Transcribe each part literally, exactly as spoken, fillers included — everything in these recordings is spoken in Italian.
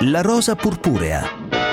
La rosa purpurea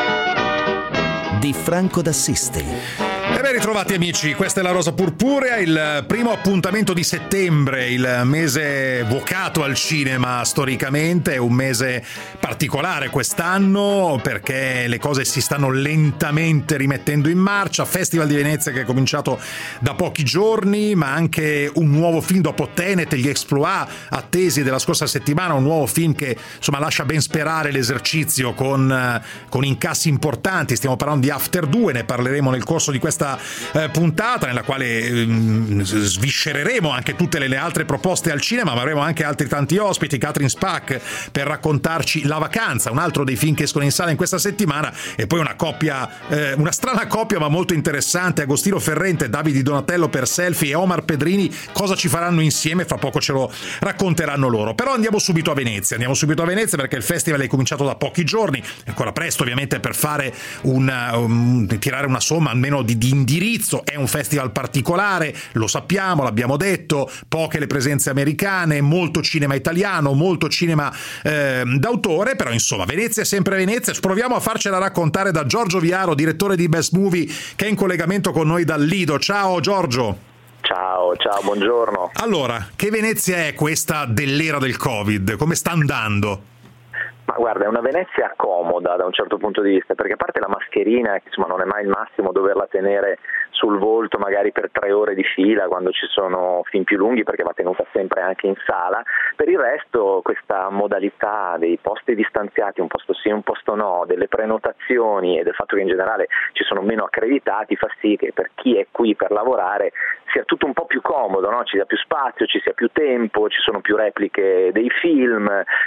di Franco d'Assisi. E ben ritrovati amici, questa è La Rosa Purpurea, il primo appuntamento di settembre, il mese vocato al cinema storicamente, è un mese particolare quest'anno perché le cose si stanno lentamente rimettendo in marcia, Festival di Venezia che è cominciato da pochi giorni, ma anche un nuovo film dopo Tenet, gli exploit attesi della scorsa settimana, un nuovo film che insomma lascia ben sperare l'esercizio con, con incassi importanti, stiamo parlando di After due, ne parleremo nel corso di questa Eh, puntata nella quale eh, sviscereremo anche tutte le, le altre proposte al cinema, ma avremo anche altri tanti ospiti, Catherine Spack per raccontarci La Vacanza, un altro dei film che escono in sala in questa settimana, e poi una coppia, eh, una strana coppia ma molto interessante, Agostino Ferrente, Davide Donatello per Selfie e Omar Pedrini, cosa ci faranno insieme? Fra poco ce lo racconteranno loro. Però andiamo subito a Venezia, andiamo subito a Venezia perché il festival è cominciato da pochi giorni, è ancora presto ovviamente per fare una, um, tirare una somma almeno di, di indirizzo, è un festival particolare, lo sappiamo, l'abbiamo detto, poche le presenze americane, molto cinema italiano, molto cinema eh, d'autore, però insomma Venezia è sempre Venezia. Proviamo a farcela raccontare da Giorgio Viaro, direttore di Best Movie, che è in collegamento con noi dal Lido. Ciao Giorgio. Ciao, ciao, buongiorno. Allora, che Venezia è questa dell'era del Covid? Come sta andando? Ma guarda, è una Venezia comoda da un certo punto di vista, perché a parte la mascherina, che insomma non è mai il massimo doverla tenere sul volto magari per tre ore di fila quando ci sono film più lunghi, perché va tenuta sempre anche in sala, per il resto questa modalità dei posti distanziati, un posto sì, un posto no, delle prenotazioni e del fatto che in generale ci sono meno accreditati fa sì che per chi è qui per lavorare sia tutto un po' più comodo, no? Ci sia più spazio, ci sia più tempo, ci sono più repliche dei film,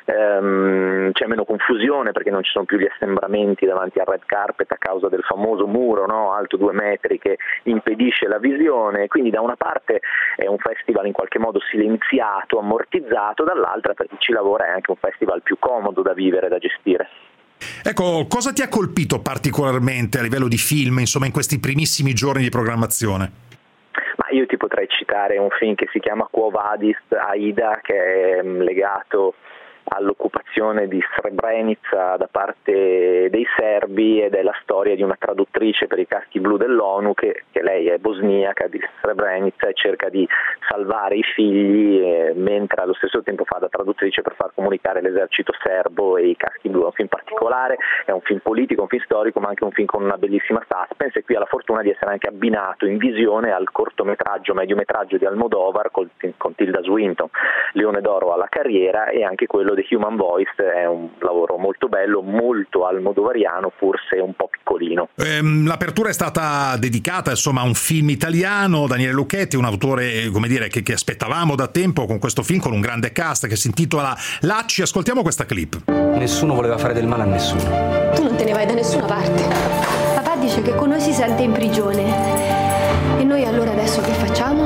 ehm, c'è meno confusione perché non ci sono più gli assembramenti davanti al red carpet a causa del famoso muro, no? Alto due metri che impedisce la visione, quindi da una parte è un festival in qualche modo silenziato, ammortizzato, dall'altra per chi ci lavora è anche un festival più comodo da vivere, da gestire. Ecco, cosa ti ha colpito particolarmente a livello di film, insomma, in questi primissimi giorni di programmazione? Ma io ti potrei citare un film che si chiama Quo Vadis, Aida, che è legato all'occupazione di Srebrenica da parte dei serbi, ed è la storia di una traduttrice per i caschi blu dell'ONU che, che lei è bosniaca di Srebrenica e cerca di salvare i figli eh, mentre allo stesso tempo fa da traduttrice per far comunicare l'esercito serbo e i caschi blu. È un film particolare, è un film politico, un film storico, ma anche un film con una bellissima suspense, e qui ha la fortuna di essere anche abbinato in visione al cortometraggio, mediometraggio di Almodovar con, con Tilda Swinton, Leone d'Oro alla carriera, e anche quello The Human Voice è un lavoro molto bello, molto almodovariano, forse un po' piccolino. Ehm, l'apertura è stata dedicata insomma a un film italiano, Daniele Lucchetti, un autore come dire che, che aspettavamo da tempo con questo film con un grande cast che si intitola Lacci. Ascoltiamo questa clip. Nessuno voleva fare del male a nessuno. Tu non te ne vai da nessuna parte. Papà dice che con noi si sente in prigione, e noi allora adesso che facciamo?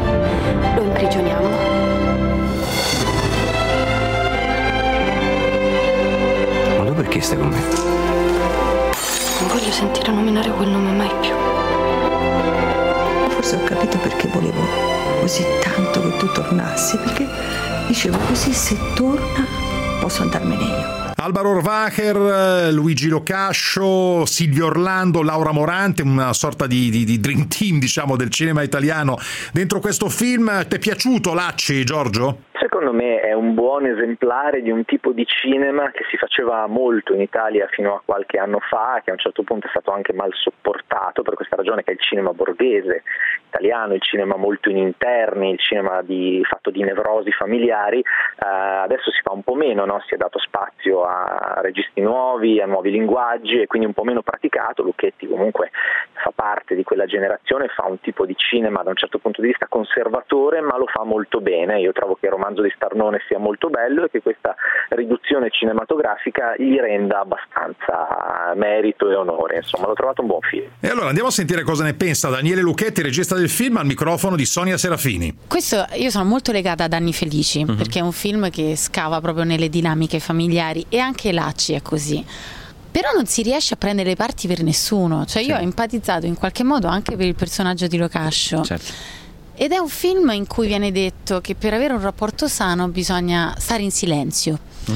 Lo imprigioniamo. Perché stai con me? Non voglio sentire nominare quel nome mai più. Forse ho capito perché volevo così tanto che tu tornassi, perché dicevo così se torna posso andarmene io. Alba Rohrwacher, Luigi Locascio, Silvio Orlando, Laura Morante, una sorta di, di, di dream team diciamo del cinema italiano dentro questo film. Ti è piaciuto Lacci, Giorgio? Secondo me è un buon esemplare di un tipo di cinema che si faceva molto in Italia fino a qualche anno fa, che a un certo punto è stato anche mal sopportato per questa ragione, che è il cinema borghese italiano, il cinema molto in interni, il cinema di, fatto di nevrosi familiari. Uh, adesso si fa un po' meno, no? Si è dato spazio a registi nuovi, a nuovi linguaggi, e quindi un po' meno praticato. Lucchetti comunque fa parte di quella generazione, fa un tipo di cinema da un certo punto di vista conservatore, ma lo fa molto bene. Io trovo che il romanzo di Starnone sia molto bello e che questa riduzione cinematografica gli renda abbastanza merito e onore. Insomma, l'ho trovato un buon film. E allora andiamo a sentire cosa ne pensa Daniele Lucchetti, regista del film, al microfono di Sonia Serafini. Questo, io sono molto legata ad Anni Felici, mm-hmm. perché è un film che scava proprio nelle dinamiche familiari, e anche Lacci è così. Però non si riesce a prendere le parti per nessuno, cioè io sì. ho empatizzato in qualche modo anche per il personaggio di Locascio. Certo. Ed è un film in cui viene detto che per avere un rapporto sano bisogna stare in silenzio. Mm-hmm.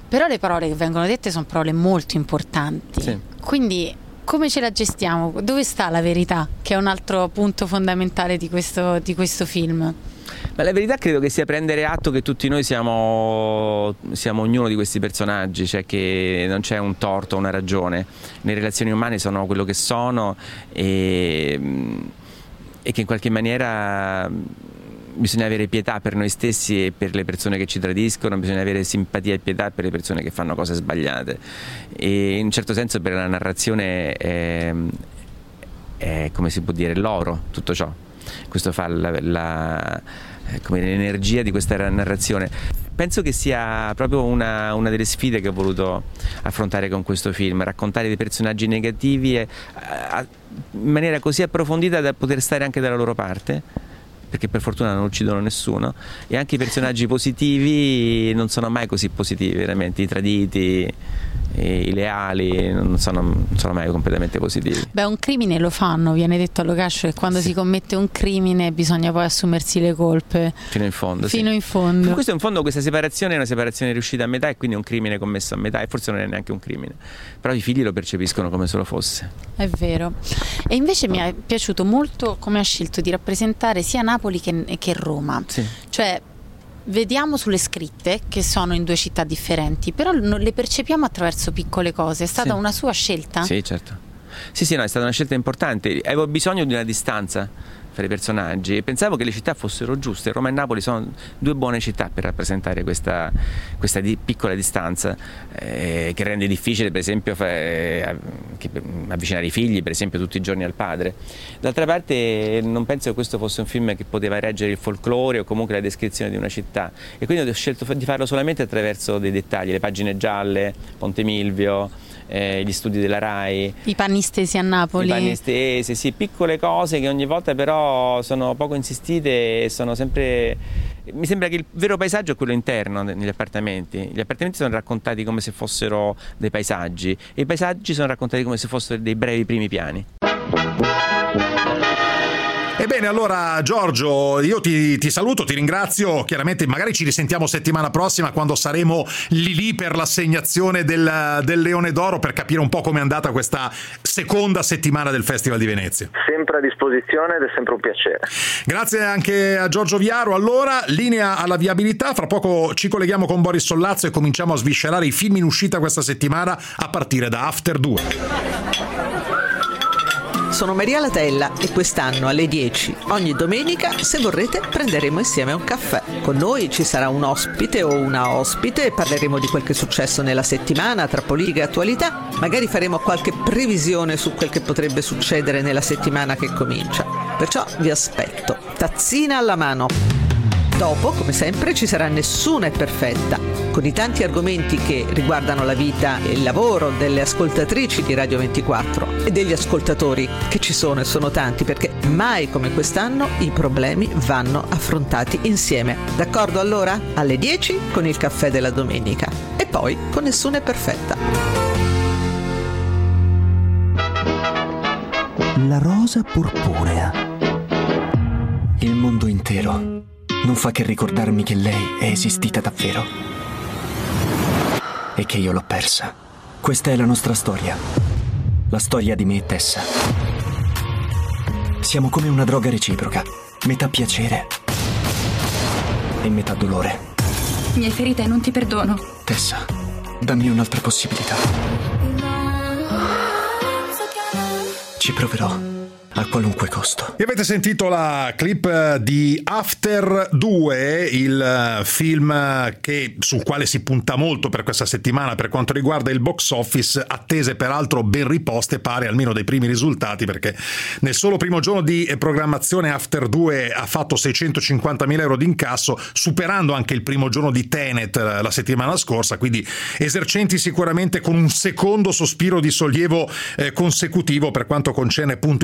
Però le parole che vengono dette sono parole molto importanti. Sì. Quindi come ce la gestiamo? Dove sta la verità? Che è un altro punto fondamentale di questo, di questo film. Ma la verità credo che sia prendere atto che tutti noi siamo, siamo ognuno di questi personaggi, cioè che non c'è un torto, una ragione. Le relazioni umane sono quello che sono e, e che in qualche maniera bisogna avere pietà per noi stessi e per le persone che ci tradiscono, bisogna avere simpatia e pietà per le persone che fanno cose sbagliate. E in un certo senso per la narrazione è, è come si può dire, l'oro, tutto ciò. Questo fa la, la, come l'energia di questa narrazione. Penso che sia proprio una, una delle sfide che ho voluto affrontare con questo film, raccontare dei personaggi negativi e, a, in maniera così approfondita da poter stare anche dalla loro parte, perché per fortuna non uccidono nessuno, e anche i personaggi positivi non sono mai così positivi, veramente, i traditi, i leali non sono, non sono mai completamente positivi. Beh, un crimine lo fanno, viene detto a Locascio che quando sì. si commette un crimine bisogna poi assumersi le colpe fino in fondo. Fino sì. in fondo. Questo in fondo, questa separazione è una separazione riuscita a metà e quindi è un crimine commesso a metà, e forse non è neanche un crimine, però i figli lo percepiscono come se lo fosse. È vero. E invece mi è piaciuto molto come ha scelto di rappresentare sia Napoli che, che Roma. Sì. Cioè vediamo sulle scritte che sono in due città differenti, però non le percepiamo attraverso piccole cose. È stata sì. una sua scelta? Sì, certo. Sì, sì, no, è stata una scelta importante. Avevo bisogno di una distanza fra i personaggi e pensavo che le città fossero giuste. Roma e Napoli sono due buone città per rappresentare questa, questa di, piccola distanza eh, che rende difficile, per esempio, fa, eh, avvicinare i figli, per esempio, tutti i giorni al padre. D'altra parte non penso che questo fosse un film che poteva reggere il folklore o comunque la descrizione di una città, e quindi ho scelto di farlo solamente attraverso dei dettagli, le pagine gialle, Ponte Milvio, eh, gli studi della Rai, i panni stesi a Napoli, i panni stesi, sì, piccole cose che ogni volta però sono poco insistite e sono sempre. Mi sembra che il vero paesaggio è quello interno negli appartamenti. Gli appartamenti sono raccontati come se fossero dei paesaggi e i paesaggi sono raccontati come se fossero dei brevi primi piani. Ebbene, allora Giorgio, io ti, ti saluto, ti ringrazio, chiaramente magari ci risentiamo settimana prossima quando saremo lì lì per l'assegnazione del, del Leone d'Oro, per capire un po' com'è andata questa seconda settimana del Festival di Venezia. Sempre a disposizione ed è sempre un piacere. Grazie anche a Giorgio Viaro. Allora, linea alla viabilità, fra poco ci colleghiamo con Boris Sollazzo e cominciamo a sviscerare i film in uscita questa settimana a partire da After due. Sono Maria Latella e quest'anno alle dieci ogni domenica, se vorrete, prenderemo insieme un caffè. Con noi ci sarà un ospite o una ospite e parleremo di quel che è successo nella settimana tra politica e attualità. Magari faremo qualche previsione su quel che potrebbe succedere nella settimana che comincia. Perciò vi aspetto, tazzina alla mano. Dopo, come sempre, ci sarà Nessuna è perfetta, con i tanti argomenti che riguardano la vita e il lavoro delle ascoltatrici di Radio ventiquattro e degli ascoltatori, che ci sono e sono tanti, perché mai come quest'anno i problemi vanno affrontati insieme. D'accordo allora? Alle dieci con il caffè della domenica e poi con Nessuna è perfetta. La rosa purpurea. Il mondo intero non fa che ricordarmi che lei è esistita davvero e che io l'ho persa. Questa è la nostra storia, la storia di me e Tessa. Siamo come una droga reciproca, metà piacere e metà dolore. Mi hai ferita e non ti perdono. Tessa, dammi un'altra possibilità. Ci proverò. A qualunque costo. E avete sentito la clip di After due, il film che, sul quale si punta molto per questa settimana per quanto riguarda il box office, attese peraltro ben riposte, pare almeno dei primi risultati, perché nel solo primo giorno di programmazione After due ha fatto seicentocinquantamila euro di incasso, superando anche il primo giorno di Tenet la settimana scorsa, quindi esercenti sicuramente con un secondo sospiro di sollievo eh, consecutivo per quanto concerne appunto i film che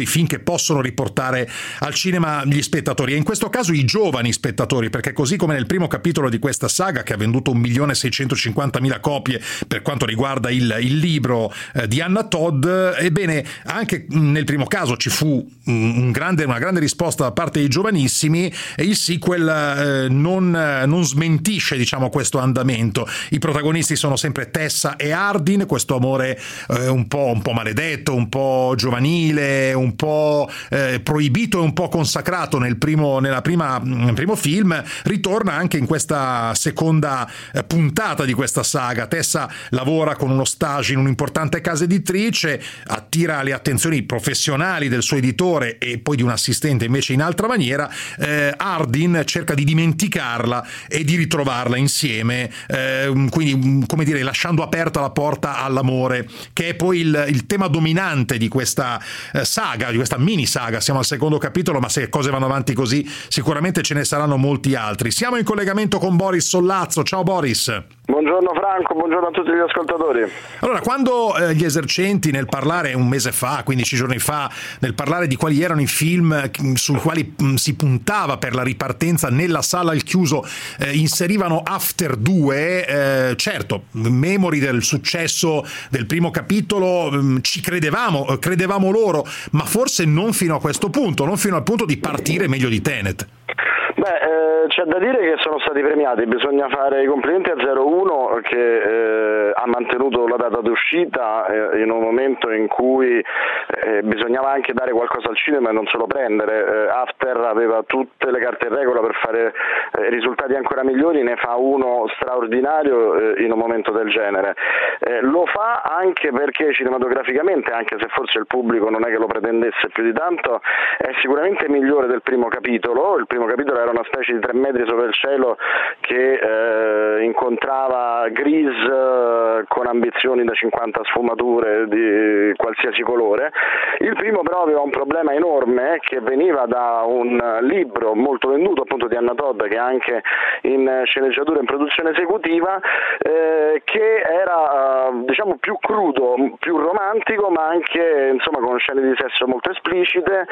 possono riportare al cinema gli spettatori, e in questo caso i giovani spettatori, perché così come nel primo capitolo di questa saga, che ha venduto un milione seicentocinquantamila copie per quanto riguarda il, il libro eh, di Anna Todd, ebbene anche nel primo caso ci fu un grande, una grande risposta da parte dei giovanissimi, e il sequel eh, non, non smentisce, diciamo, questo andamento. I protagonisti sono sempre Tessa e Hardin, questo amore eh, un po', un po' maledetto, un po' giovanile, un po' eh, proibito e un po' consacrato nel primo, nella prima, nel primo film, ritorna anche in questa seconda eh, puntata di questa saga. Tessa lavora con uno stage in un'importante casa editrice, attira le attenzioni professionali del suo editore e poi di un assistente invece in altra maniera. eh, Hardin cerca di dimenticarla e di ritrovarla insieme, eh, quindi, come dire, lasciando aperta la porta all'amore, che è poi il, il tema dominante di questa eh, saga, di questa mini saga. Siamo al secondo capitolo, ma se cose vanno avanti così sicuramente ce ne saranno molti altri. Siamo in collegamento con Boris Sollazzo. Ciao Boris. Buongiorno Franco, buongiorno a tutti gli ascoltatori. Allora, quando eh, gli esercenti nel parlare un mese fa, quindici giorni fa, nel parlare di quali erano i film sui quali mh, si puntava per la ripartenza nella sala al chiuso, eh, inserivano After due, eh, certo, memori del successo del primo capitolo, mh, ci credevamo, credevamo loro, ma forse non fino a questo punto, non fino al punto di partire meglio di Tenet. Beh, eh, c'è da dire che sono stati premiati, bisogna fare i complimenti a zero uno che eh, ha mantenuto la data d'uscita eh, in un momento in cui eh, bisognava anche dare qualcosa al cinema e non solo prendere. Eh, After aveva tutte le carte in regola per fare eh, risultati ancora migliori, ne fa uno straordinario eh, in un momento del genere. Eh, lo fa anche perché cinematograficamente, anche se forse il pubblico non è che lo pretendesse più di tanto, è sicuramente migliore del primo capitolo. Il primo capitolo era una specie di tre metri sopra il cielo che eh, incontrava Grease eh, con ambizioni da cinquanta sfumature di qualsiasi colore. Il primo però aveva un problema enorme che veniva da un libro molto venduto, appunto, di Anna Todd, che è anche in sceneggiatura e in produzione esecutiva, eh, che era eh, diciamo più crudo, più romantico, ma anche, insomma, con scene di sesso molto esplicite,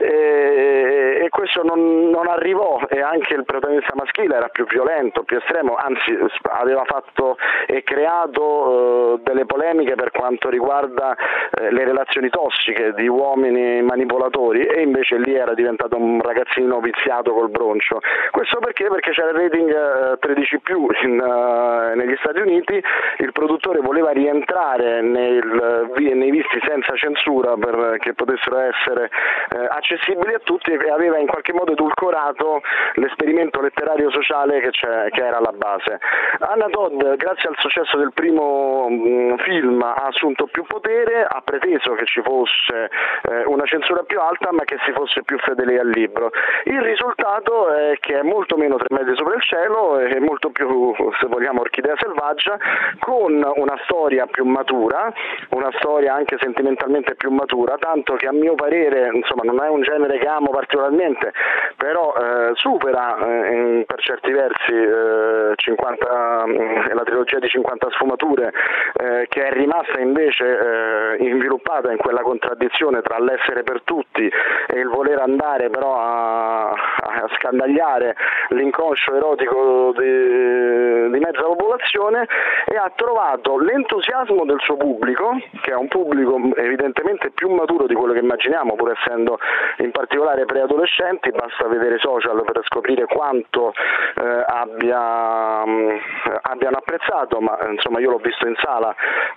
e, e questo non, non arrivò, e anche il protagonista maschile era più violento, più estremo, anzi aveva fatto e creato eh, delle polemiche per quanto riguarda eh, le relazioni tossiche di uomini manipolatori, e invece lì era diventato un ragazzino viziato col broncio. Questo perché? Perché c'era il rating eh, tredici più in, uh, negli Stati Uniti, il produttore voleva rientrare nel, nei visti senza censura perché potessero essere eh, accessibili a tutti, e aveva in qualche modo edulcorato l'esperimento letterario sociale che, c'è, che era alla base. Anna Todd, grazie al successo del primo mh, film, ha assunto più potere, ha preteso che ci fosse eh, una censura più alta, ma che si fosse più fedeli al libro. Il risultato è che è molto meno tre metri sopra il cielo, e molto più, se vogliamo, orchidea selvaggia, con una storia più matura, una storia anche sentimentalmente più matura, tanto che a mio parere, insomma, non è un genere che amo particolarmente, però eh, supera eh, per certi versi eh, cinquanta, eh, la trilogia di cinquanta sfumature, eh, che è rimasta invece eh, inviluppata in quella contraddizione tra l'essere per tutti e il voler andare però a, a scandagliare l'inconscio erotico di, di mezza popolazione, e ha trovato l'entusiasmo del suo pubblico, che è un pubblico evidentemente più maturo di quello che immaginiamo, pur essendo in particolare preadolescenti. Basta vedere i social per scoprire quanto eh, abbia, mh, abbiano apprezzato, ma insomma io l'ho visto in sala,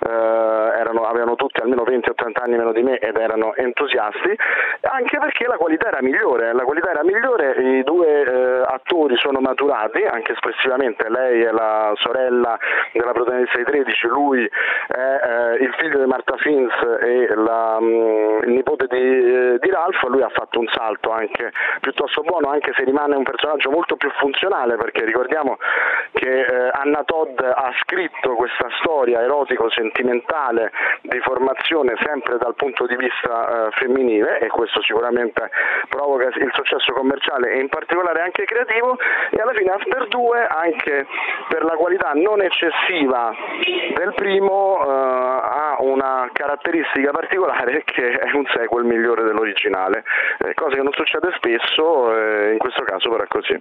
eh, erano, avevano tutti almeno venti o trenta anni meno di me ed erano entusiasti, anche perché la qualità era migliore, la qualità era migliore, i due eh, attori sono maturati anche espressivamente, lei è la sorella della protagonista di tredici, lui è eh, il figlio di Martha Fiennes e la, mh, il nipote di, eh, di Ralph. Lui ha fatto un salto anche piuttosto buono, anche se rimane un personaggio molto più funzionale, perché ricordiamo che eh, Anna Todd ha scritto questa storia erotico-sentimentale di formazione sempre dal punto di vista eh, femminile, e questo sicuramente provoca il successo commerciale e in particolare anche creativo. E alla fine After due, anche per la qualità non eccessiva del primo, eh, ha ha una caratteristica particolare che è un sequel migliore dell'originale, eh, cosa che non succede spesso, eh, in questo caso però è così.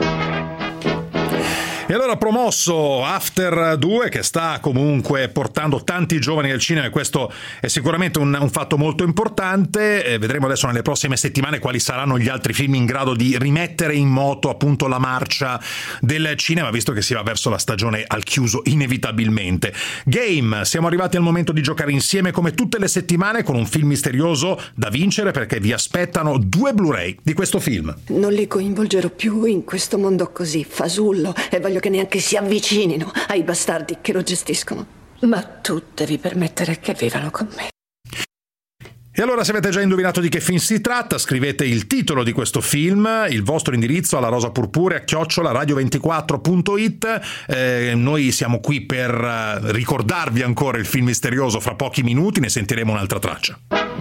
E allora promosso After due, che sta comunque portando tanti giovani al cinema, e questo è sicuramente un, un fatto molto importante. Eh, vedremo adesso nelle prossime settimane quali saranno gli altri film in grado di rimettere in moto appunto la marcia del cinema, visto che si va verso la stagione al chiuso inevitabilmente. Game, siamo arrivati al momento di giocare insieme come tutte le settimane con un film misterioso da vincere, perché vi aspettano due Blu-ray di questo film. Non li coinvolgerò più in questo mondo così fasullo e voglio che neanche si avvicinino ai bastardi che lo gestiscono. Ma tu devi permettere che vivano con me. E allora, se avete già indovinato di che film si tratta, scrivete il titolo di questo film, il vostro indirizzo alla rosa purpurea chiocciola radio ventiquattro punto it. Eh, noi siamo qui per ricordarvi ancora il film misterioso. Fra pochi minuti ne sentiremo un'altra traccia.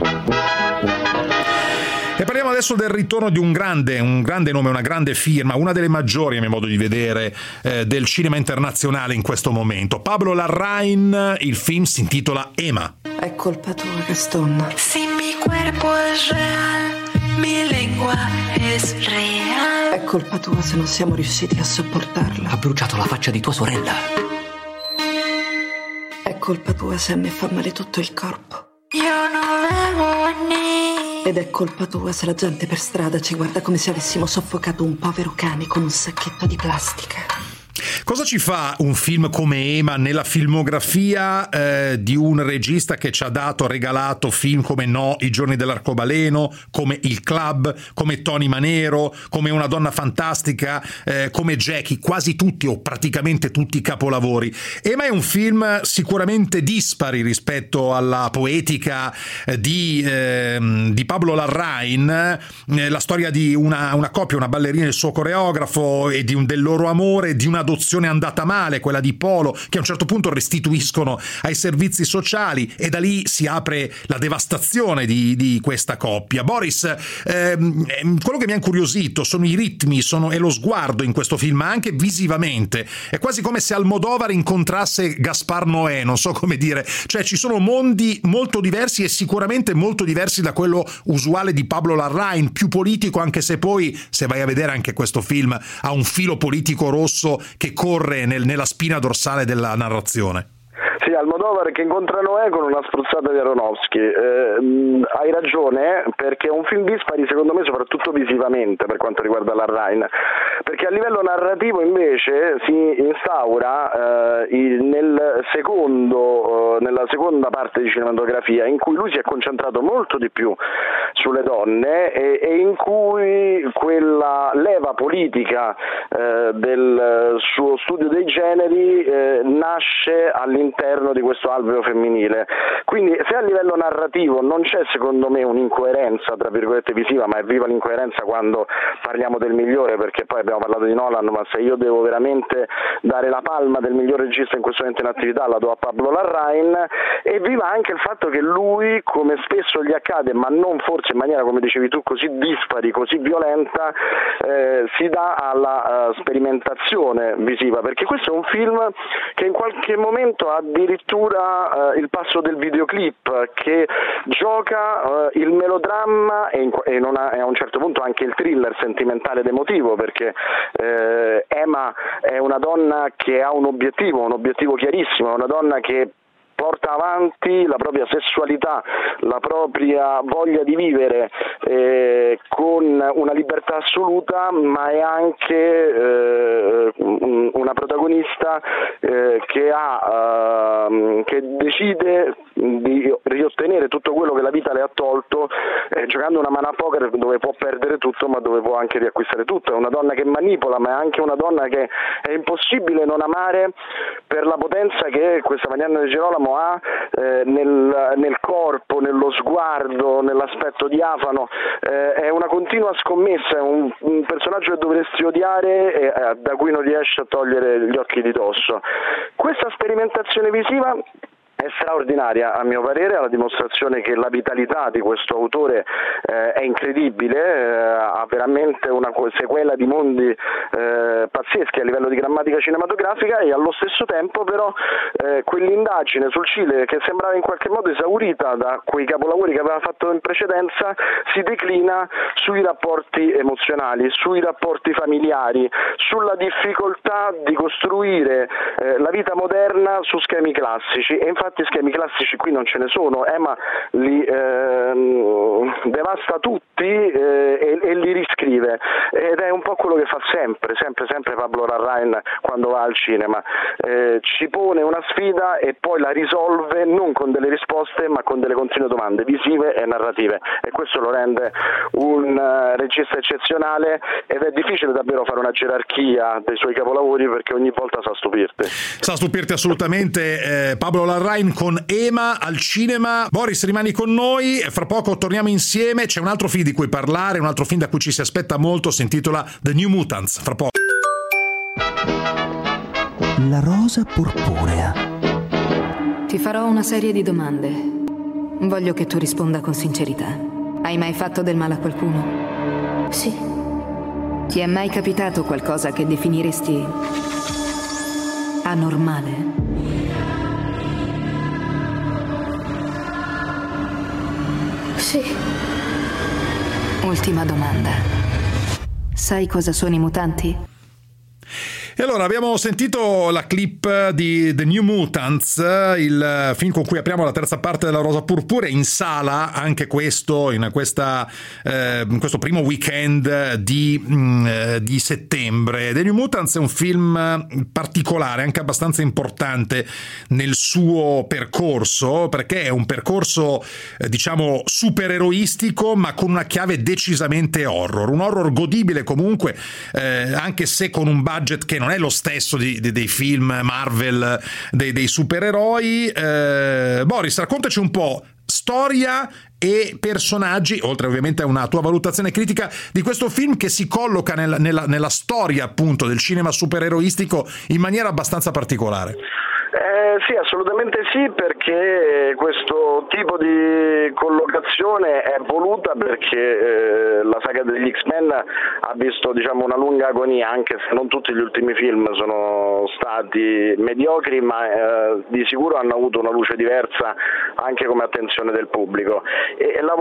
E parliamo adesso del ritorno di un grande, un grande nome, una grande firma, una delle maggiori, a mio modo di vedere, eh, del cinema internazionale in questo momento. Pablo Larraín, il film si intitola Emma. È colpa tua, Gaston. Si mi cuerpo es real, mi lengua es real. È colpa tua se non siamo riusciti a sopportarla. Ha bruciato la faccia di tua sorella. È colpa tua se a me fa male tutto il corpo. Io non avevo niente. Ed è colpa tua se la gente per strada ci guarda come se avessimo soffocato un povero cane con un sacchetto di plastica. Cosa ci fa un film come Emma nella filmografia eh, di un regista che ci ha dato, regalato film come No, I giorni dell'arcobaleno, come Il Club, come Tony Manero, come Una donna fantastica, eh, come Jackie, quasi tutti o praticamente tutti i capolavori. Emma è un film sicuramente dispari rispetto alla poetica eh, di, eh, di Pablo Larraín, eh, la storia di una, una coppia, una ballerina e il suo coreografo, e di un, del loro amore, di un'adozione andata male, quella di Polo, che a un certo punto restituiscono ai servizi sociali, e da lì si apre la devastazione di, di questa coppia. Boris, ehm, quello che mi ha incuriosito sono i ritmi, sono, è lo sguardo in questo film, ma anche visivamente. È quasi come se Almodovar incontrasse Gaspar Noé, non so come dire, cioè ci sono mondi molto diversi e sicuramente molto diversi da quello usuale di Pablo Larraín, più politico, anche se poi, se vai a vedere anche questo film, ha un filo politico rosso che corre nel, nella spina dorsale della narrazione. Sì, Almodovar che incontra Noè con una spruzzata di Aronofsky. Eh, hai ragione, perché è un film dispari secondo me soprattutto visivamente per quanto riguarda Larraín, perché a livello narrativo invece si instaura eh, il, nel secondo, eh, nella seconda parte di cinematografia, in cui lui si è concentrato molto di più sulle donne e, e in cui quella leva politica eh, del suo studio dei generi eh, nasce all'interno di questo alveo femminile. Quindi se a livello narrativo non c'è secondo me un'incoerenza tra virgolette visiva, ma è viva l'incoerenza quando parliamo del migliore, perché poi abbiamo parlato di Nolan, ma se io devo veramente dare la palma del miglior regista in questo momento in attività la do a Pablo Larraín. E viva anche il fatto che lui, come spesso gli accade, ma non forse in maniera, come dicevi tu, così dispari, così violenta, eh, si dà alla uh, sperimentazione visiva, perché questo è un film che in qualche momento ha addirittura uh, il passo del videoclip, che gioca uh, il melodramma e, in, e non ha, e a un certo punto anche il thriller sentimentale ed emotivo, perché eh, Emma è una donna che ha un obiettivo, un obiettivo chiarissimo, è una donna che porta avanti la propria sessualità, la propria voglia di vivere eh, con una libertà assoluta, ma è anche eh, una protagonista eh, che, ha, eh, che decide di riottenere tutto quello che la vita le ha tolto eh, giocando una mano a poker dove può perdere tutto ma dove può anche riacquistare tutto. È una donna che manipola, ma è anche una donna che è impossibile non amare per la potenza che questa Marianna De Girolamo ha eh, nel, nel corpo, nello sguardo, nell'aspetto diafano. Eh, è una continua scommessa, è un, un personaggio che dovresti odiare e eh, da cui non riesci a togliere gli occhi di dosso. Questa sperimentazione visiva è straordinaria a mio parere, è la dimostrazione che la vitalità di questo autore eh, è incredibile, eh, ha veramente una sequela di mondi eh, pazzeschi a livello di grammatica cinematografica, e allo stesso tempo però eh, quell'indagine sul Cile che sembrava in qualche modo esaurita da quei capolavori che aveva fatto in precedenza si declina sui rapporti emozionali, sui rapporti familiari, sulla difficoltà di costruire eh, la vita moderna su schemi classici, e infatti schemi classici qui non ce ne sono. Emma li ehm, devasta tutti eh, e, e li riscrive, ed è un po' quello che fa sempre, sempre, sempre Pablo Larraín quando va al cinema, eh, ci pone una sfida e poi la risolve non con delle risposte ma con delle continue domande visive e narrative, e questo lo rende un uh, regista eccezionale, ed è difficile davvero fare una gerarchia dei suoi capolavori perché ogni volta sa stupirti. Sa stupirti assolutamente eh, Pablo Larraín con Ema al cinema. Boris, rimani con noi e fra poco torniamo insieme. C'è un altro film di cui parlare, un altro film da cui ci si aspetta molto, si intitola The New Mutants. Fra poco. La rosa purpurea. Ti farò una serie di domande. Voglio che tu risponda con sincerità. Hai mai fatto del male a qualcuno? Sì. Ti è mai capitato qualcosa che definiresti anormale? Sì. Ultima domanda. Sai cosa sono i mutanti? E allora abbiamo sentito la clip di The New Mutants, il film con cui apriamo la terza parte della Rosa Purpurea, in sala anche questo in, questa, eh, in questo primo weekend di, mh, di settembre. The New Mutants è un film particolare, anche abbastanza importante nel suo percorso, perché è un percorso eh, diciamo supereroistico ma con una chiave decisamente horror, un horror godibile comunque, eh, anche se con un budget che non è lo stesso di, di, dei film Marvel, dei, dei supereroi. eh, Boris, raccontaci un po' storia e personaggi, oltre ovviamente a una tua valutazione critica di questo film che si colloca nella, nella, nella storia appunto del cinema supereroistico in maniera abbastanza particolare. Eh, sì, assolutamente sì, perché questo tipo di collocazione è voluta perché eh, la saga degli X-Men ha visto diciamo una lunga agonia, anche se non tutti gli ultimi film sono stati mediocri, ma eh, di sicuro hanno avuto una luce diversa anche come attenzione del pubblico, e, e la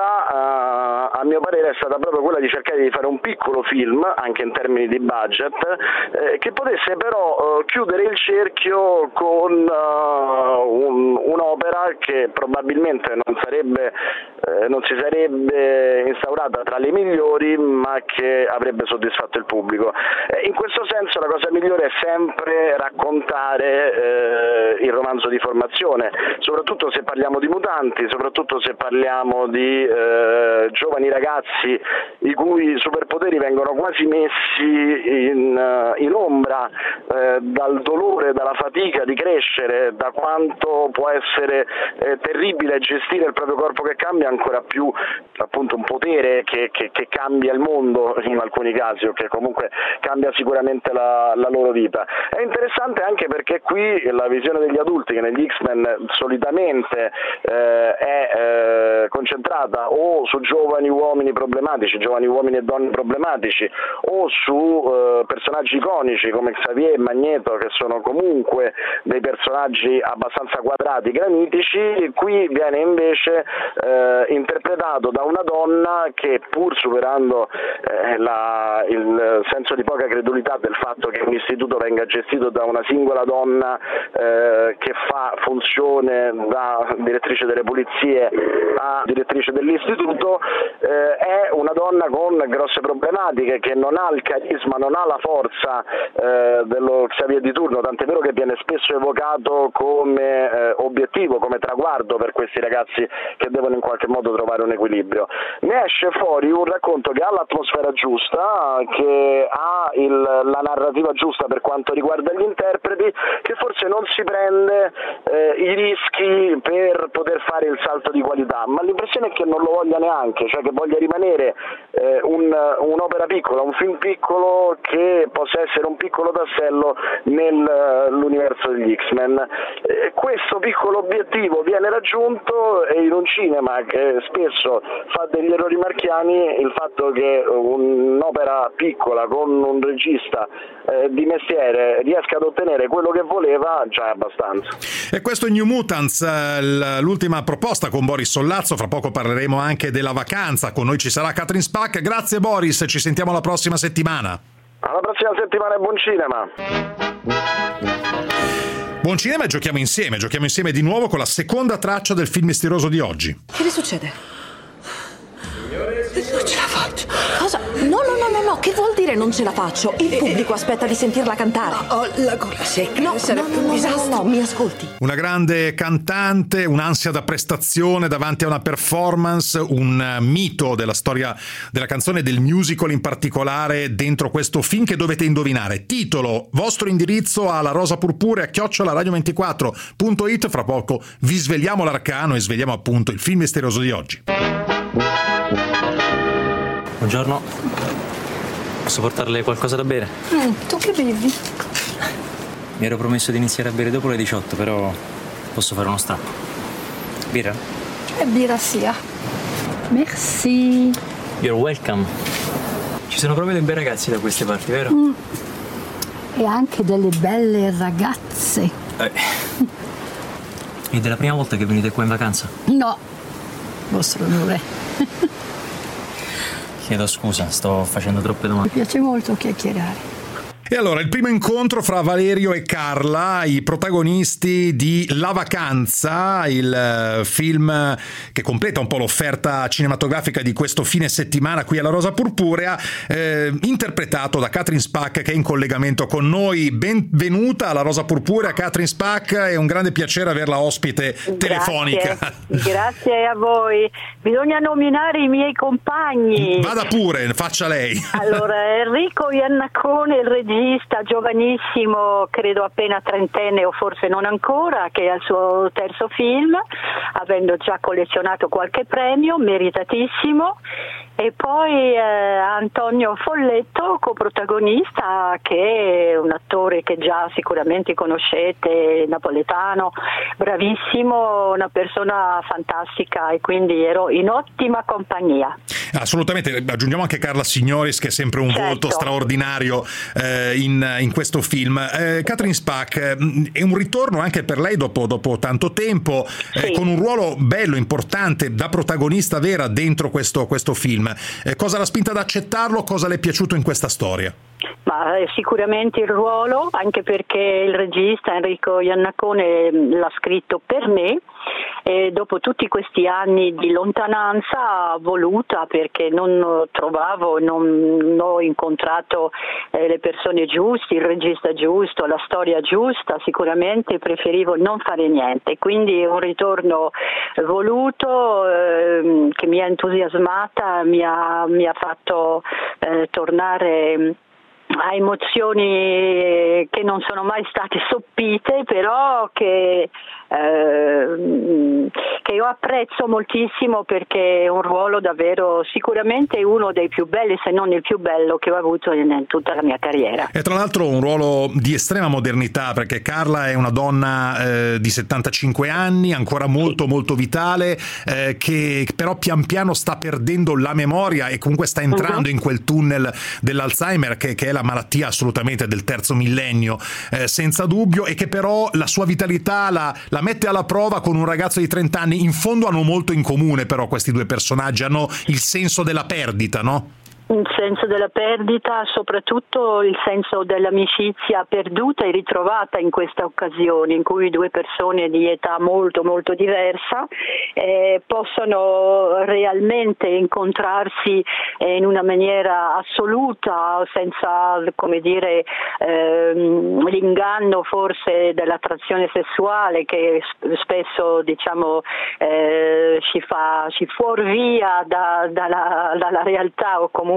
volontà eh, a mio parere è stata proprio quella di cercare di fare un piccolo film, anche in termini di budget, eh, che potesse però eh, chiudere il cerchio con uh, un, un'opera che probabilmente non sarebbe eh, non si sarebbe instaurata tra le migliori, ma che avrebbe soddisfatto il pubblico. Eh, in questo senso la cosa migliore è sempre raccontare eh, il romanzo di formazione, soprattutto se parliamo di mutanti, soprattutto se parliamo di eh, giovani ragazzi i cui superpoteri vengono quasi messi in, uh, in ombra eh, dal dolore, dalla fatica di crescere, da quanto può essere eh, terribile gestire il proprio corpo che cambia, ancora più appunto un potere che, che, che cambia il mondo in alcuni casi, o che comunque cambia sicuramente la, la loro vita. È interessante anche perché qui la visione degli adulti, che negli X-Men solitamente eh, è eh, concentrata o su giovani uomini problematici, giovani uomini e donne problematici, o su eh, personaggi iconici come Xavier e Magneto, che sono comunque dei personaggi abbastanza quadrati, granitici. Qui viene invece eh, interpretato da una donna che, pur superando eh, la, il senso di poca credulità del fatto che un istituto venga gestito da una singola donna eh, che fa funzione da direttrice delle pulizie a direttrice dell'istituto, eh, è una donna con grosse problematiche, che non ha il carisma, non ha la forza eh, dello Xavier di turno, tant'è vero che viene spesso evocato come eh, obiettivo, come traguardo per questi ragazzi che devono in qualche modo trovare un equilibrio. Ne esce fuori un racconto che ha l'atmosfera giusta, che ha il, la narrativa giusta per quanto riguarda gli interpreti, che forse non si prende eh, i rischi per poter fare il salto di qualità, ma l'impressione sensazione è che non lo voglia neanche, cioè che voglia rimanere eh, un, un'opera piccola, un film piccolo che possa essere un piccolo tassello nell'universo degli X-Men. Eh, questo piccolo obiettivo viene raggiunto e in un cinema che spesso fa degli errori marchiani, il fatto che un'opera piccola con un regista eh, di mestiere riesca ad ottenere quello che voleva già è abbastanza. E questo è New Mutants, l'ultima proposta con Boris Sollazzo. Fra poco parleremo anche della vacanza, con noi ci sarà Katrin Spack. Grazie Boris, ci sentiamo la prossima settimana. Alla prossima settimana e buon cinema. Buon cinema e giochiamo insieme, giochiamo insieme di nuovo con la seconda traccia del film misterioso di oggi. Che le succede? Non ce la faccio. Cosa? No, no, no, no, no, che vuol dire non ce la faccio? Il pubblico aspetta di sentirla cantare. Ho la gola secca. No, no, no, no, no, no, mi ascolti. Una grande cantante, un'ansia da prestazione davanti a una performance, un mito della storia della canzone e del musical in particolare dentro questo film che dovete indovinare. Titolo, vostro indirizzo alla rosa purpurea chiocciola radio ventiquattro punto it. Fra poco vi svegliamo l'arcano e svegliamo appunto il film misterioso di oggi. Buongiorno, posso portarle qualcosa da bere? Mm, tu che bevi? Mi ero promesso di iniziare a bere dopo le diciotto, però posso fare uno strappo. Birra? E birra sia. Merci. You're welcome. Ci sono proprio dei bei ragazzi da queste parti, vero? Mm. E anche delle belle ragazze. Eh. Ed è la prima volta che venite qua in vacanza? No, vostro onore. Chiedo scusa, sto facendo troppe domande. Mi piace molto chiacchierare. E allora, il primo incontro fra Valerio e Carla, i protagonisti di La Vacanza, il film che completa un po' l'offerta cinematografica di questo fine settimana qui alla Rosa Purpurea, eh, interpretato da Katrin Spack, che è in collegamento con noi. Benvenuta alla Rosa Purpurea, Katrin Spack, è un grande piacere averla ospite telefonica. Grazie, grazie a voi. Bisogna nominare i miei compagni. Vada pure, faccia lei. Allora, Enrico Iannacone, il regista, giovanissimo, credo appena trentenne o forse non ancora, che è al suo terzo film, avendo già collezionato qualche premio, meritatissimo. E poi eh, Antonio Folletto, coprotagonista, che è un attore che già sicuramente conoscete, napoletano, bravissimo, una persona fantastica, e quindi ero in ottima compagnia. Assolutamente, aggiungiamo anche Carla Signoris, che è sempre un certo. volto straordinario eh, in, in questo film. Eh, Katrin Spack, è un ritorno anche per lei dopo, dopo tanto tempo, eh, sì. con un ruolo bello, importante, da protagonista vera dentro questo, questo film. Eh, cosa l'ha spinta ad accettarlo? Cosa le è piaciuto in questa storia? Ma eh, sicuramente il ruolo, anche perché il regista Enrico Iannacone l'ha scritto per me, e dopo tutti questi anni di lontananza voluta, perché non trovavo, non ho incontrato eh, le persone giuste, il regista giusto, la storia giusta, sicuramente preferivo non fare niente, quindi un ritorno voluto eh, che mi ha entusiasmata, mi ha, mi ha fatto eh, tornare a emozioni che non sono mai state soppite, però che, eh, che io apprezzo moltissimo, perché è un ruolo davvero sicuramente uno dei più belli, se non il più bello, che ho avuto in, in tutta la mia carriera. E tra l'altro un ruolo di estrema modernità, perché Carla è una donna eh, di settantacinque anni, ancora molto molto vitale, eh, che però pian piano sta perdendo la memoria e comunque sta entrando uh-huh. in quel tunnel dell'Alzheimer, che, che è la malattia assolutamente del terzo millennio, eh, senza dubbio, e che però la sua vitalità la, la mette alla prova con un ragazzo di trenta anni. In fondo hanno molto in comune, però questi due personaggi hanno il senso della perdita, no? Il senso della perdita, soprattutto il senso dell'amicizia perduta e ritrovata in questa occasione, in cui due persone di età molto molto diversa eh, possono realmente incontrarsi eh, in una maniera assoluta, senza, come dire, ehm, l'inganno forse dell'attrazione sessuale che spesso, diciamo, eh, ci fa ci fuorvia da, dalla, dalla realtà, o comunque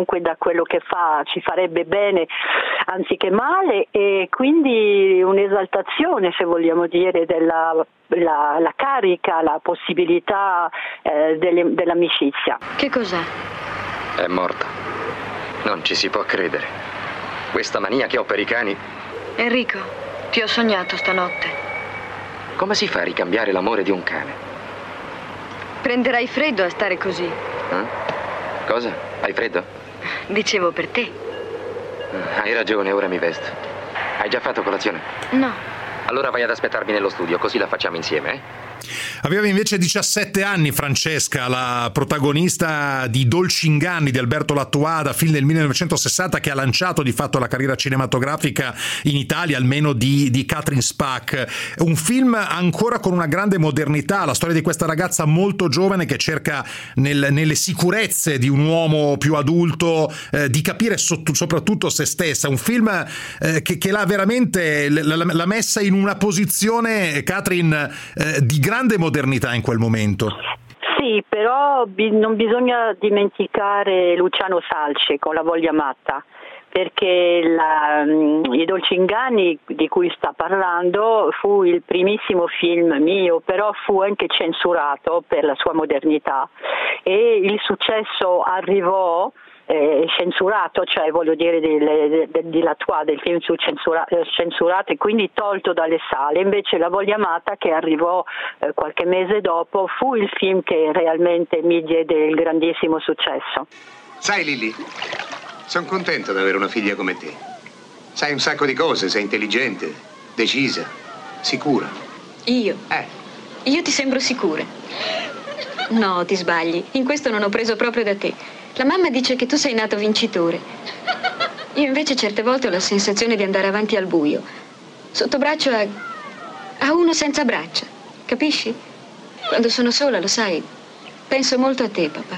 comunque da quello che fa ci farebbe bene anziché male, e quindi un'esaltazione, se vogliamo dire, della la, la carica, la possibilità eh, delle, dell'amicizia. Che cos'è? È morta. Non ci si può credere. Questa mania che ho per i cani. Enrico, ti ho sognato stanotte. Come si fa a ricambiare l'amore di un cane? Prenderai freddo a stare così. Eh? Cosa? Hai freddo? Dicevo per te. Hai ragione, ora mi vesto. Hai già fatto colazione? No. Allora vai ad aspettarmi nello studio, così la facciamo insieme, eh? Aveva invece diciassette anni Francesca, la protagonista di Dolci Inganni di Alberto Lattuada, film del millenovecentosessanta che ha lanciato di fatto la carriera cinematografica in Italia, almeno di, di Catherine Spaak. Un film ancora con una grande modernità, la storia di questa ragazza molto giovane che cerca nel, nelle sicurezze di un uomo più adulto eh, di capire so, soprattutto se stessa. Un film eh, che, che l'ha veramente l'ha messa in una posizione, Catherine, eh, di grande modernità in quel momento. Sì, però bi- non bisogna dimenticare Luciano Salce con La voglia matta, perché la, I Dolci Inganni di cui sta parlando fu il primissimo film mio, però fu anche censurato per la sua modernità e il successo arrivò Eh, censurato, cioè voglio dire di, di, di Lattuada, del film su censura, eh, censurato e quindi tolto dalle sale. Invece La voglia matta, che arrivò eh, qualche mese dopo, fu il film che realmente mi diede il grandissimo successo. Sai Lily, sono contento di avere una figlia come te. Sai un sacco di cose, sei intelligente, decisa, sicura. Io? Eh. Io ti sembro sicura? No, ti sbagli, in questo non ho preso proprio da te. La mamma dice che tu sei nato vincitore. Io invece certe volte ho la sensazione di andare avanti al buio. Sotto braccio a, a uno senza braccia. Capisci? Quando sono sola, lo sai, penso molto a te, papà.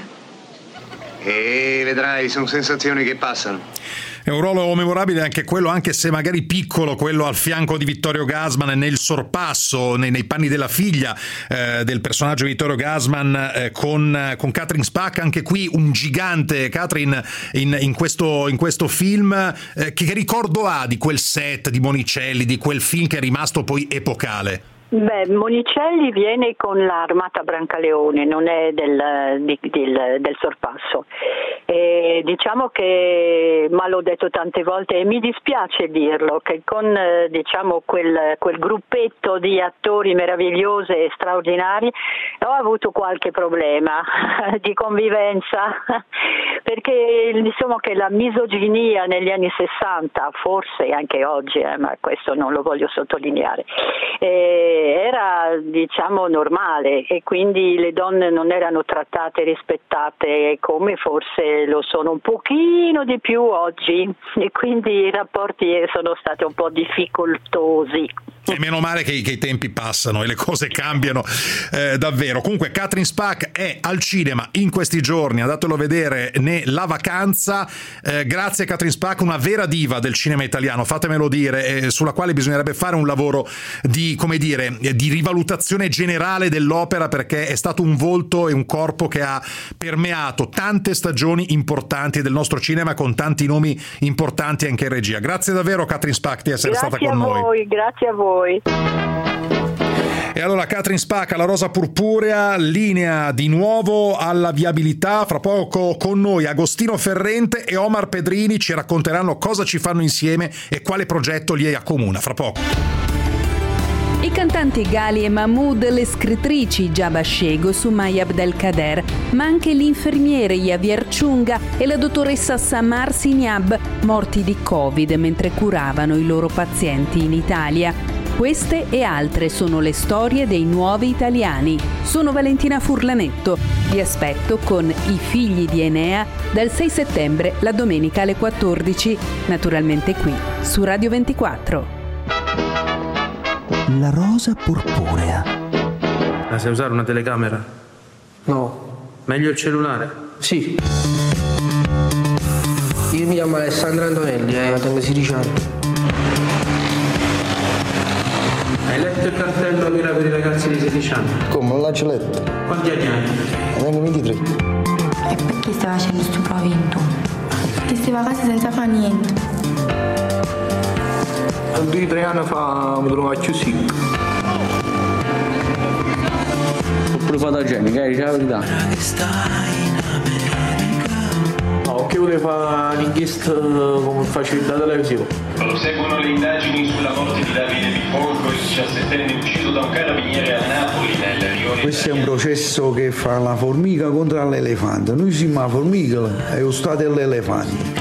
E vedrai, sono sensazioni che passano. È un ruolo memorabile anche quello, anche se magari piccolo, quello al fianco di Vittorio Gassman nel sorpasso, nei, nei panni della figlia eh, del personaggio di Vittorio Gassman eh, con, con Catherine Spaak. Anche qui un gigante, Catherine, in, in, questo, in questo film. Eh, che, che ricordo ha di quel set di Monicelli, di quel film che è rimasto poi epocale? Beh, Monicelli viene con l'Armata Brancaleone, non è del, di, del, del sorpasso. E diciamo che, ma l'ho detto tante volte e mi dispiace dirlo, che con diciamo quel, quel gruppetto di attori meravigliosi e straordinari ho avuto qualche problema di convivenza, perché diciamo che la misoginia negli anni sessanta, forse anche oggi, eh, ma questo non lo voglio sottolineare, eh, era diciamo normale e quindi le donne non erano trattate e rispettate come forse lo sono un pochino di più oggi, e quindi i rapporti sono stati un po' difficoltosi. E meno male che, che i tempi passano e le cose cambiano eh, davvero. Comunque Catherine Spaak è al cinema in questi giorni, andatelo a vedere ne La Vacanza. Eh, grazie a Catherine Spaak, una vera diva del cinema italiano, fatemelo dire, eh, sulla quale bisognerebbe fare un lavoro di, come dire, di rivalutazione generale dell'opera, perché è stato un volto e un corpo che ha permeato tante stagioni importanti del nostro cinema, con tanti nomi importanti anche in regia. Grazie davvero Catherine Spaak di essere grazie stata con voi, noi. Grazie a voi. E allora Catherine Spaak, La rosa purpurea, linea di nuovo alla viabilità. Fra poco con noi Agostino Ferrente e Omar Pedrini ci racconteranno cosa ci fanno insieme e quale progetto li accomuna. Fra poco. I cantanti Gali e Mahmood, le scrittrici Jaba Shego, Sumaya Abdelkader, ma anche l'infermiere Javier Chunga e la dottoressa Samar Signab, morti di Covid mentre curavano i loro pazienti in Italia. Queste e altre sono le storie dei nuovi italiani. Sono Valentina Furlanetto. Vi aspetto con I figli di Enea dal sei settembre, la domenica alle quattordici, naturalmente qui su Radio ventiquattro. La rosa purpurea. La sai usare una telecamera? No. Meglio il cellulare? Sì. Io mi chiamo Alessandro Antonelli, eh, tengo sedici anni. Hai letto il cartello a mira per i ragazzi di sedici anni? Come? Non l'ho letto. Quanti anni hai? Ne tengo ventitré. E perché stai facendo sto provinto? che stava a casa senza fare niente. Due o tre anni fa mi trovavo più secco. Ho pure fotogenica, eh, la verità. No, che volevo fare un'inchiesta come facevo da televisione. Proseguono le indagini sulla morte di Davide Pipolco, il diciassettenne ucciso da un carabiniere a Napoli nel rione. Questo è un processo che fa la formica contro l'elefante. Noi siamo la formica e lo Stato è l'elefante.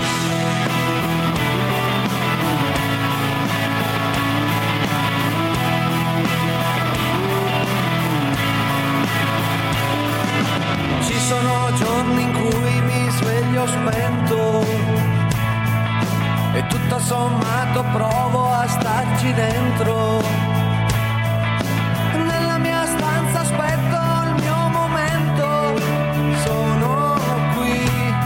Ci sono giorni in cui mi sveglio spento e tutto sommato provo a starci dentro. Nella mia stanza aspetto il mio momento, sono qui,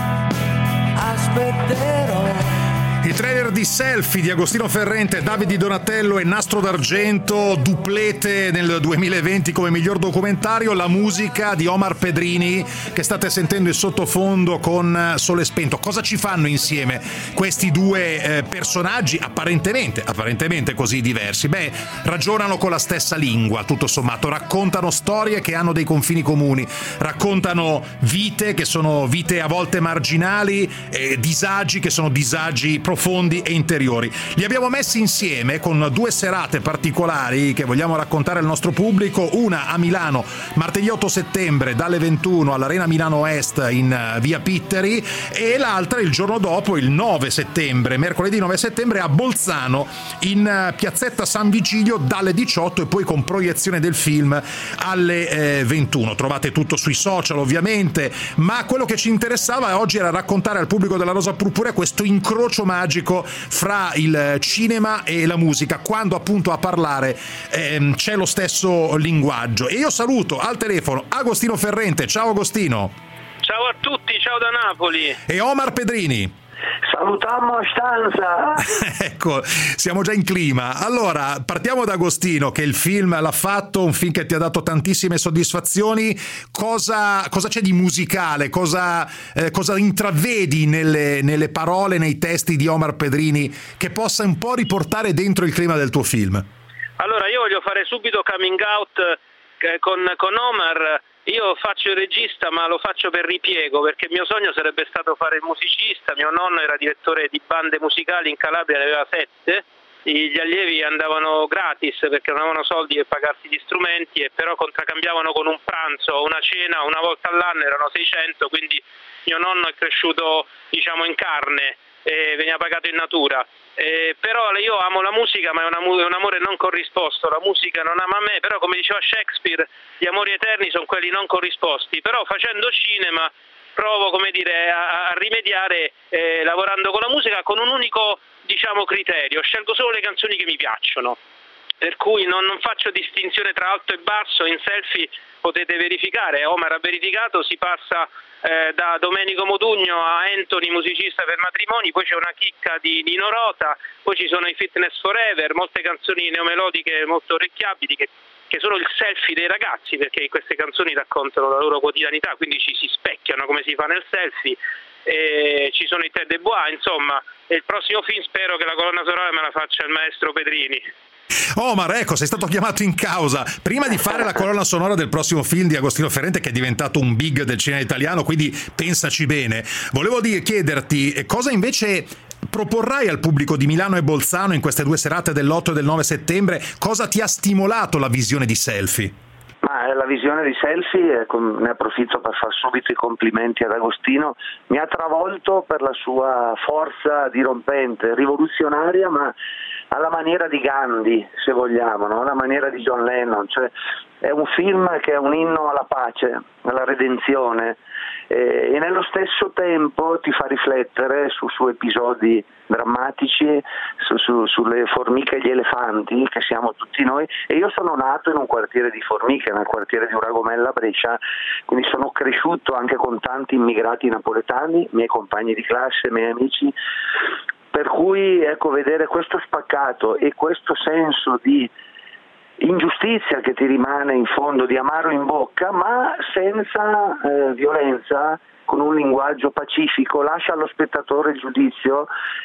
aspetterò. Il trailer di Selfie di Agostino Ferrente, Davide Donatello e Nastro d'Argento, duplete nel duemilaventi come miglior documentario, la musica di Omar Pedrini che state sentendo in sottofondo con Sole Spento. Cosa ci fanno insieme questi due eh, personaggi apparentemente, apparentemente così diversi? Beh, ragionano con la stessa lingua, tutto sommato, raccontano storie che hanno dei confini comuni, raccontano vite che sono vite a volte marginali, eh, disagi che sono disagi profondi e interiori. Li abbiamo messi insieme con due serate particolari che vogliamo raccontare al nostro pubblico, una a Milano martedì otto settembre dalle ventuno all'Arena Milano Est in via Pitteri e l'altra il giorno dopo, il nove settembre, mercoledì nove settembre a Bolzano in piazzetta San Vigilio dalle diciotto e poi con proiezione del film alle eh, ventuno. Trovate tutto sui social ovviamente, ma quello che ci interessava oggi era raccontare al pubblico della Rosa Purpurea questo incrocio magico fra il cinema e la musica, quando appunto a parlare ehm, c'è lo stesso linguaggio. E io saluto al telefono Agostino Ferrente. Ciao Agostino. Ciao a tutti, ciao da Napoli. E Omar Pedrini. Salutiamo a stanza. Ecco, siamo già in clima. Allora, partiamo da Agostino, che il film l'ha fatto, un film che ti ha dato tantissime soddisfazioni. Cosa, cosa c'è di musicale? Cosa, eh, cosa intravedi nelle, nelle parole, nei testi di Omar Pedrini che possa un po' riportare dentro il clima del tuo film? Allora, io voglio fare subito coming out eh, con, con Omar. Io faccio il regista, ma lo faccio per ripiego, perché il mio sogno sarebbe stato fare il musicista. Mio nonno era direttore di bande musicali in Calabria, ne aveva sette. Gli allievi andavano gratis perché non avevano soldi per pagarsi gli strumenti, e però contraccambiavano con un pranzo o una cena una volta all'anno, erano seicento, quindi mio nonno è cresciuto, diciamo, in carne e veniva pagato in natura. Eh, però io amo la musica, ma è, una, è un amore non corrisposto. La musica non ama me, però come diceva Shakespeare, gli amori eterni sono quelli non corrisposti. Però facendo cinema provo, come dire, a, a rimediare eh, lavorando con la musica con un unico, diciamo, criterio: scelgo solo le canzoni che mi piacciono, per cui non, non faccio distinzione tra alto e basso. In Selfie potete verificare, Omar ha verificato, si passa eh, da Domenico Modugno a Anthony, musicista per matrimoni, poi c'è una chicca di Nino Rota, poi ci sono i Fitness Forever, molte canzoni neomelodiche molto orecchiabili che, che sono il selfie dei ragazzi, perché queste canzoni raccontano la loro quotidianità, quindi ci si specchiano come si fa nel selfie. E ci sono i Ted de Bois, insomma, e il prossimo film spero che la colonna sonora me la faccia il maestro Pedrini. Omar, ecco, sei stato chiamato in causa prima di fare la colonna sonora del prossimo film di Agostino Ferrente, che è diventato un big del cinema italiano, quindi pensaci bene. Volevo dire, chiederti cosa invece proporrai al pubblico di Milano e Bolzano in queste due serate dell'otto e del nove settembre. Cosa ti ha stimolato la visione di Selfie? Ma la visione di Selfie, ne approfitto per far subito i complimenti ad Agostino, mi ha travolto per la sua forza dirompente, rivoluzionaria, ma alla maniera di Gandhi, se vogliamo, no? Alla maniera di John Lennon. Cioè, è un film che è un inno alla pace, alla redenzione, eh, e nello stesso tempo ti fa riflettere su, su episodi drammatici, su, su, sulle formiche e gli elefanti che siamo tutti noi. E io sono nato in un quartiere di formiche, nel quartiere di Uragomella a Brescia, quindi sono cresciuto anche con tanti immigrati napoletani, miei compagni di classe, miei amici, per cui ecco, vedere questo spaccato e questo senso di ingiustizia che ti rimane in fondo, di amaro in bocca, ma senza eh, violenza, con un linguaggio pacifico, lascia allo spettatore il giudizio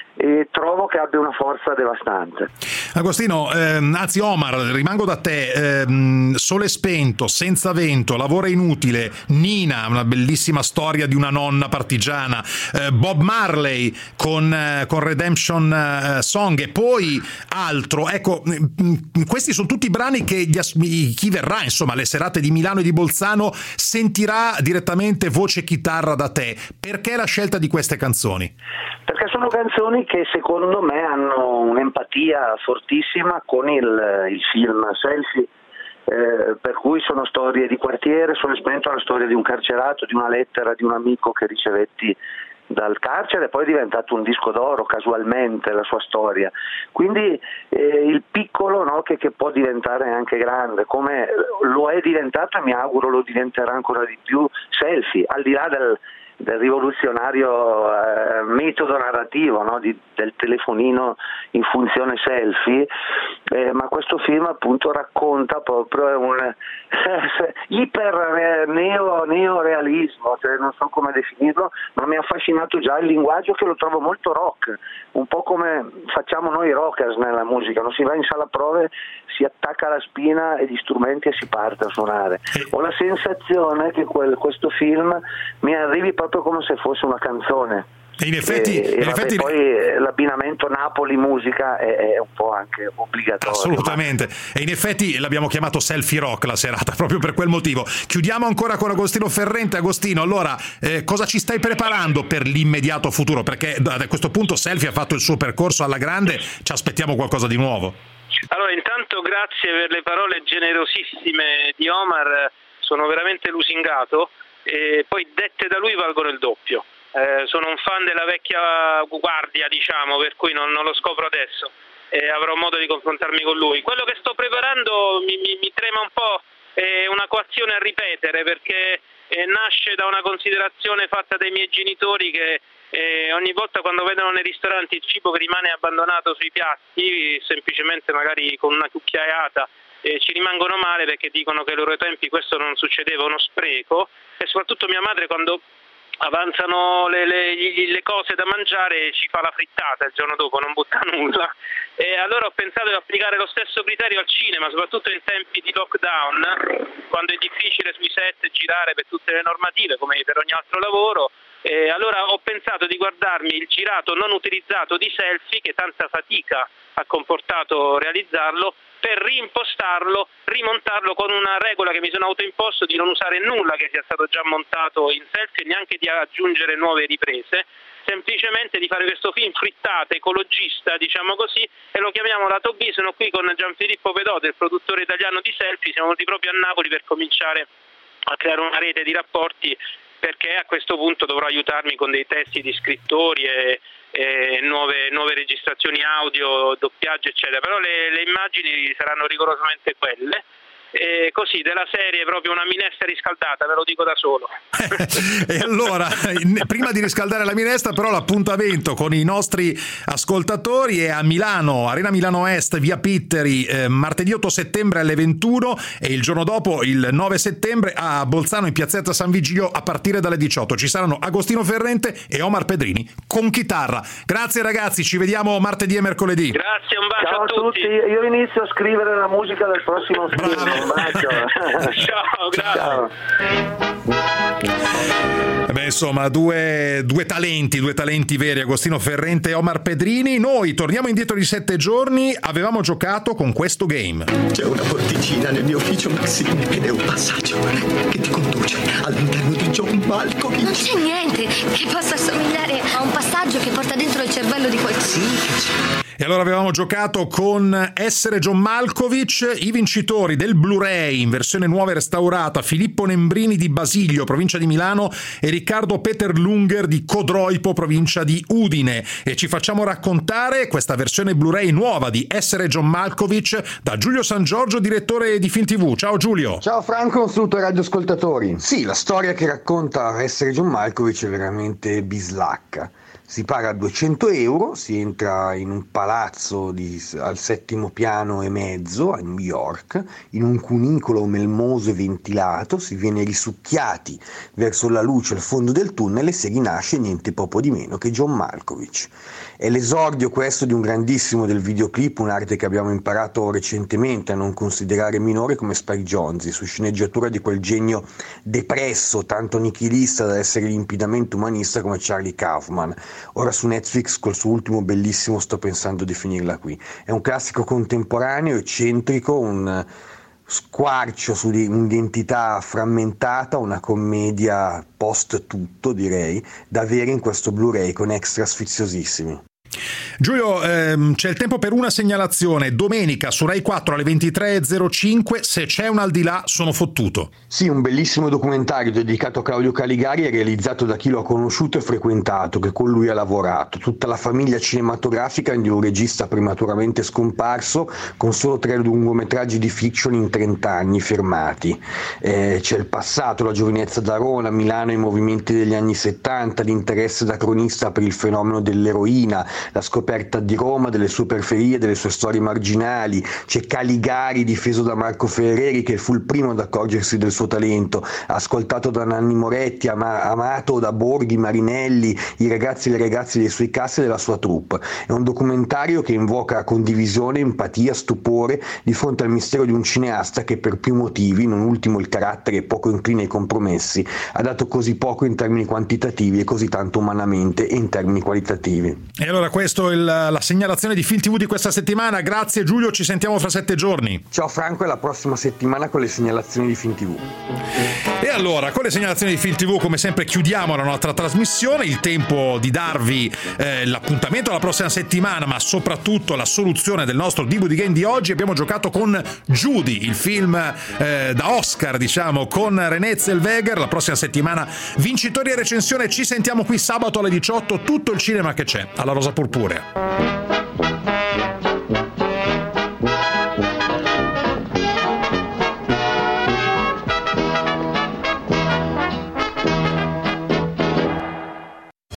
e trovo che abbia una forza devastante. Agostino, ehm, anzi Omar, rimango da te. ehm, Sole spento, Senza vento, Lavoro inutile, Nina, una bellissima storia di una nonna partigiana, eh, Bob Marley con, eh, con Redemption eh, Song e poi altro. Ecco, mh, questi sono tutti brani che gli as- chi verrà, insomma, alle serate di Milano e di Bolzano sentirà direttamente voce e chitarra da te. Perché la scelta di queste canzoni? Perché sono canzoni che secondo me hanno un'empatia fortissima con il, il film Selfie, eh, per cui sono storie di quartiere. Sole spento è la storia di un carcerato, di una lettera di un amico che ricevetti dal carcere e poi è diventato un disco d'oro casualmente la sua storia, quindi eh, il piccolo, no, che, che può diventare anche grande, come lo è diventato e mi auguro lo diventerà ancora di più Selfie, al di là del del rivoluzionario eh, metodo narrativo, no? Di, del telefonino in funzione selfie, eh, ma questo film appunto racconta proprio un eh, iper neo, neorealismo, cioè non so come definirlo, ma mi ha affascinato già il linguaggio, che lo trovo molto rock, un po' come facciamo noi rockers nella musica, non si va in sala prove, si attacca la spina e gli strumenti e si parte a suonare. Ho la sensazione che quel, questo film mi arrivi proprio come se fosse una canzone. E in effetti, e, in e effetti... vabbè, poi l'abbinamento Napoli-musica è, è un po' anche obbligatorio. Assolutamente, ma... e in effetti l'abbiamo chiamato Selfie Rock la serata, proprio per quel motivo. Chiudiamo ancora con Agostino Ferrente. Agostino, allora, eh, cosa ci stai preparando per l'immediato futuro? Perché a questo punto Selfie ha fatto il suo percorso alla grande, ci aspettiamo qualcosa di nuovo. Allora, intanto grazie per le parole generosissime di Omar, sono veramente lusingato, e poi dette da lui valgono il doppio. Eh, sono un fan della vecchia guardia, diciamo, per cui non, non lo scopro adesso e avrò modo di confrontarmi con lui. Quello che sto preparando mi, mi, mi trema un po', è una coazione a ripetere, perché eh, nasce da una considerazione fatta dai miei genitori che eh, ogni volta quando vedono nei ristoranti il cibo che rimane abbandonato sui piatti, semplicemente magari con una cucchiaiata, eh, ci rimangono male perché dicono che ai loro tempi questo non succedeva, uno spreco. E soprattutto mia madre, quando avanzano le, le, le cose da mangiare, ci fa la frittata il giorno dopo, non butta nulla. E allora ho pensato di applicare lo stesso criterio al cinema, soprattutto in tempi di lockdown, quando è difficile sui set girare per tutte le normative come per ogni altro lavoro. E allora ho pensato di guardarmi il girato non utilizzato di Selfie, che tanta fatica ha comportato realizzarlo, per reimpostarlo, rimontarlo con una regola che mi sono autoimposto di non usare nulla che sia stato già montato in Selfie e neanche di aggiungere nuove riprese, semplicemente di fare questo film frittata, ecologista, diciamo così, e lo chiamiamo Lato B. Sono qui con Gianfilippo Pedote, il produttore italiano di Selfie, siamo venuti proprio a Napoli per cominciare a creare una rete di rapporti, perché a questo punto dovrò aiutarmi con dei testi di scrittori e, e nuove, nuove registrazioni audio, doppiaggio eccetera, però le, le immagini saranno rigorosamente quelle. E così, della serie proprio una minestra riscaldata, ve lo dico da solo. E allora, prima di riscaldare la minestra, però l'appuntamento con i nostri ascoltatori è a Milano, Arena Milano Est, via Pitteri, eh, martedì otto settembre alle ventuno, e il giorno dopo, il nove settembre, a Bolzano in piazzetta San Vigilio a partire dalle diciotto. Ci saranno Agostino Ferrente e Omar Pedrini con chitarra. Grazie ragazzi, ci vediamo martedì e mercoledì. Grazie, un bacio Ciao a tutti. tutti. Io inizio a scrivere la musica del prossimo film. Bravo. Un bacio. Ciao, grazie. Ciao. Beh, insomma, due, due talenti, due talenti veri, Agostino Ferrente e Omar Pedrini. Noi torniamo indietro di sette giorni, avevamo giocato con questo game. C'è una porticina nel mio ufficio, Maxine, ed è un passaggio che ti conduce all'interno di John Malkovich. Non c'è niente che possa assomigliare a un passaggio che porta dentro il cervello di qualcuno. Sì, che c'è. E allora avevamo giocato con Essere John Malkovich, i vincitori del Blu-ray in versione nuova e restaurata, Filippo Nembrini di Basilio, provincia di Milano, e Riccardo Peter Lunger di Codroipo, provincia di Udine. E ci facciamo raccontare questa versione Blu-ray nuova di Essere John Malkovich da Giulio San Giorgio, direttore di Film tivù. Ciao Giulio. Ciao Franco, un saluto ai radioascoltatori. Sì, la storia che racconta Essere John Malkovich è veramente bislacca. Si paga duecento euro, si entra in un palazzo di, al settimo piano e mezzo a New York, in un cunicolo melmoso e ventilato, si viene risucchiati verso la luce al fondo del tunnel e si rinasce niente poco di meno che John Malkovich. È l'esordio questo di un grandissimo del videoclip, un'arte che abbiamo imparato recentemente a non considerare minore, come Spike Jonze, su sceneggiatura di quel genio depresso, tanto nichilista da essere limpidamente umanista come Charlie Kaufman. Ora su Netflix col suo ultimo bellissimo Sto pensando di finirla qui. È un classico contemporaneo, eccentrico, un squarcio su un'identità frammentata, una commedia post tutto, direi, da avere in questo Blu-ray con extra sfiziosissimi. Giulio, ehm, c'è il tempo per una segnalazione. Domenica su Rai quattro alle ventitré e zero cinque, Se c'è un al di là sono fottuto. Sì, un bellissimo documentario dedicato a Claudio Caligari, realizzato da chi lo ha conosciuto e frequentato, che con lui ha lavorato. Tutta la famiglia cinematografica di un regista prematuramente scomparso, con solo tre lungometraggi di fiction in trent'anni firmati. Eh, c'è il passato, la giovinezza da Roma, Milano e i movimenti degli anni settanta, l'interesse da cronista per il fenomeno dell'eroina, la scoperta di Roma, delle sue periferie, delle sue storie marginali. C'è Caligari, difeso da Marco Ferreri, che fu il primo ad accorgersi del suo talento, ascoltato da Nanni Moretti, ama- amato da Borghi, Marinelli, i ragazzi e le ragazze dei suoi cast e della sua troupe. È un documentario che invoca condivisione, empatia, stupore di fronte al mistero di un cineasta che per più motivi, non ultimo il carattere poco incline ai compromessi, ha dato così poco in termini quantitativi e così tanto umanamente in termini qualitativi. E allora questo è la, la segnalazione di Film tivù di questa settimana. Grazie Giulio, ci sentiamo fra sette giorni. Ciao Franco, e la prossima settimana con le segnalazioni di Film tivù. E allora, con le segnalazioni di Film tivù, come sempre, chiudiamo la nostra trasmissione. Il tempo di darvi eh, l'appuntamento alla prossima settimana, ma soprattutto la soluzione del nostro D V D Game di oggi. Abbiamo giocato con Judy, il film eh, da Oscar, diciamo, con Renée Zellweger. La prossima settimana vincitori e recensione. Ci sentiamo qui sabato alle diciotto. Tutto il cinema che c'è alla Rosa Purpurea.